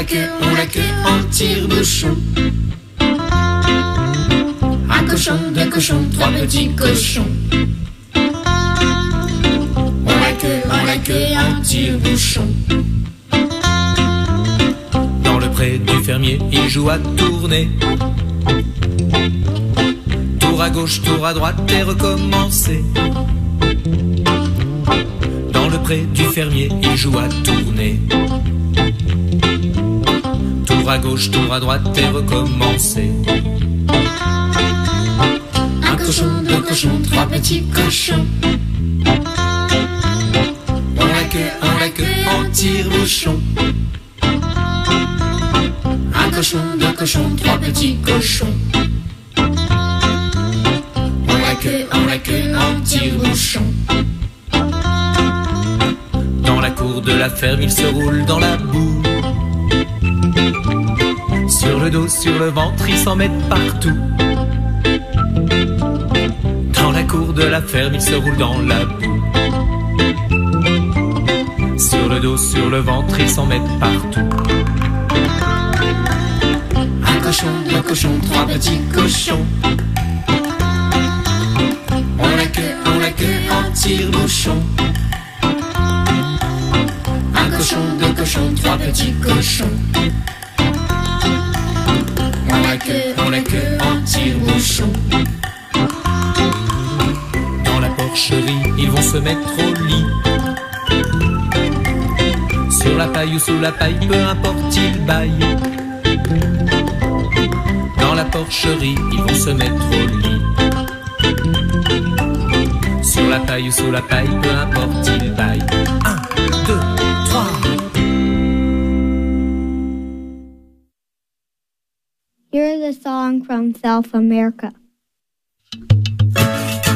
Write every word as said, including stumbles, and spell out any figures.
queue, on la queue en tire-bouchon. Un cochon, deux cochons, trois petits cochons. On la queue, on la queue en tire-bouchon. Dans le pré du fermier, il joue à tourner. Tour à gauche, tour à droite et recommencer. Dans le pré du fermier, il joue à tourner. Tour à gauche, tour à droite et recommencer. Un cochon, deux cochons, trois petits cochons. On la queue, on la queue en tire-bouchon. Un cochon, deux cochons, trois petits cochons. On la queue, on la queue en tire-bouchon. Dans la cour de la ferme, il se roule dans la boue. Sur le dos, sur le ventre, ils s'en mettent partout. Dans la cour de la ferme, il se roule dans la boue. Sur le dos, sur le ventre, ils s'en mettent partout. Un cochon, deux cochons, trois petits cochons. On la queue, on la queue en tire-bouchon. Un cochon, deux cochons, trois petits cochons. On la queue, on la queue en tire-bouchon. Dans la porcherie, ils vont se mettre au lit. Sur la paille ou sous la paille, peu importe, ils baillent. Dans la porcherie, ils vont se mettre au lit. Sur la paille ou sous la paille, peu importe, ils baillent. Un, deux, trois. Here's a song from South America.